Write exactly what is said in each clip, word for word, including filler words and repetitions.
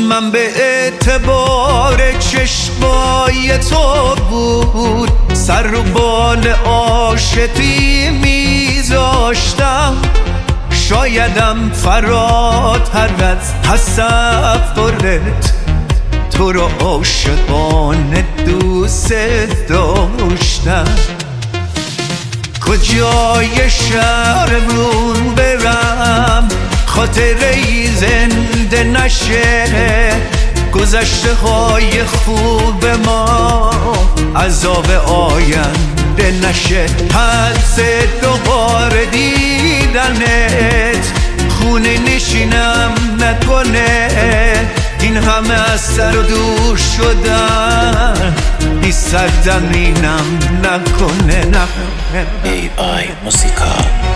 من به اعتبار چشمای تو بود سر رو بال عاشقی میذاشتم، شایدم فراتر از تصورت تو رو عاشقانه دوست داشتم. کجای شهرمون برم خاطره ای زنده نشه، گذشته های خوب ما عذاب آینده نشه. حدس دوباره دیدنت خونه نشینم نکنه، این همه از سر و دور شدن بی سرزمینم نکنه. نه ای آی موسیقا.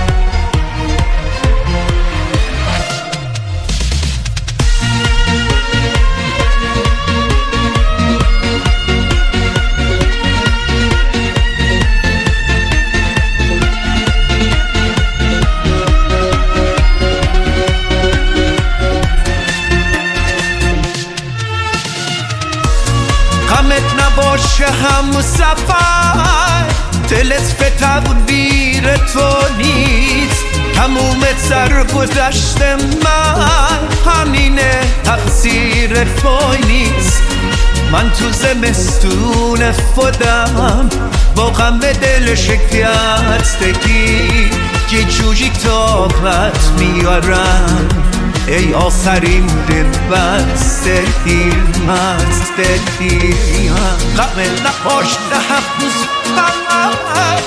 غمت نباشه همون سفر، دلت فتبیر تو نیست، تموم سرگذشت من همینه، تقصیر تو نیست. من تو زمستون خودم با غم دل شکستگی یه جوری طاقت میارم، ای آخرین دلبسته دیر مست دیر. غم نباشته همون سفر،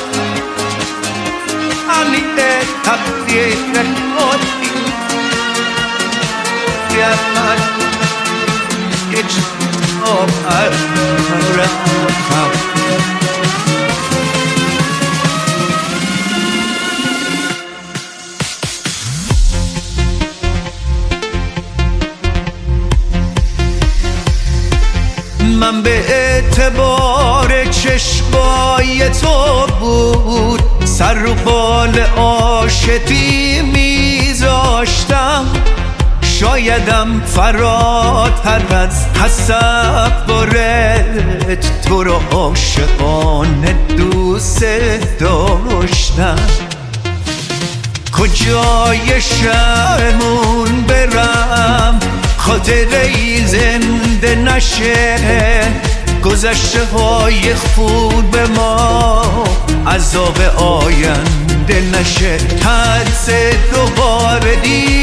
همینه تقدیر خودی یه من یه جواب رفتم. من به اعتبار چشمای تو بود سر و بال عاشقی میذاشتم، شایدم فراتر از تصورت تو رو عاشقانه دوست داشتم. کجای شهرمون برم خاطره ای زنده نشه، گذشته های خوب ما عذاب آینده نشه. حدس دوباره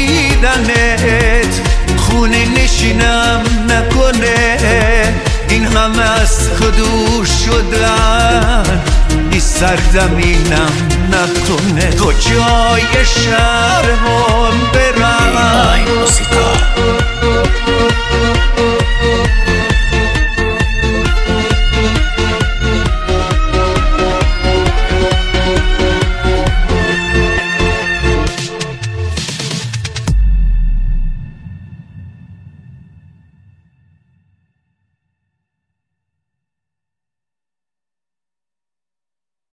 دیدنت خونه نشینم نکنه، این همه از خودور شدن بی سرزمینم نکنه. کجای شهرمون برم